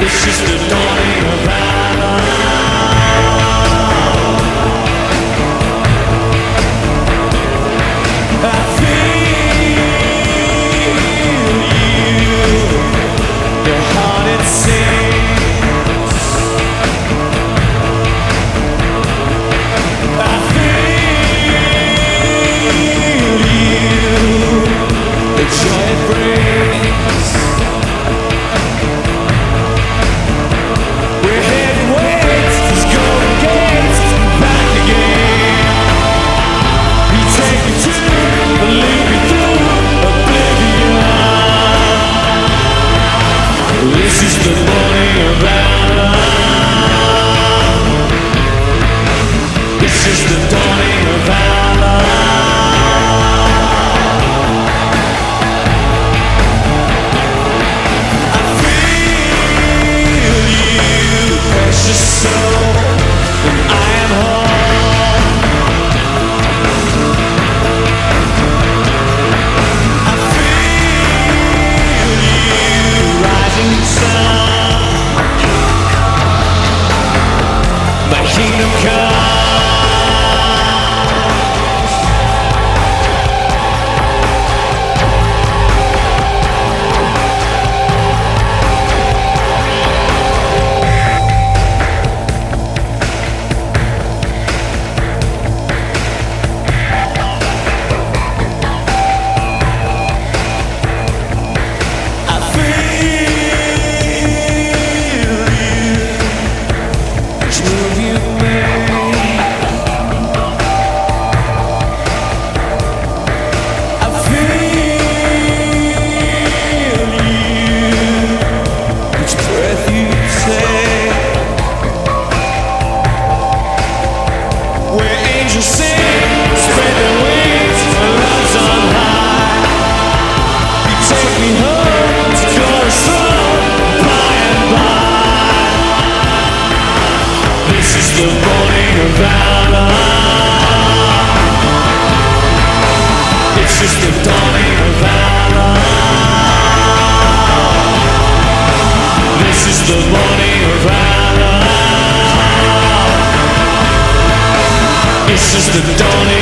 It's just the dawning of valor. I feel you, your heart it sings. I feel you, the joy it brings. We're heading west, these golden gates, back again. You take me to, and lead me through oblivion. This is the morning of valor. It's just the dawning of valor. I feel you, precious soul, and I am home. I feel you, rising sun. My kingdom come. I feel you, each move you make. I feel you, each breath you take. Where angels sing, spread their wings, love's on high. You take me home to chorus song, by and by. This is the morning of valor. It's just the dawning of valor. This is the morning of valor. It's just the dawning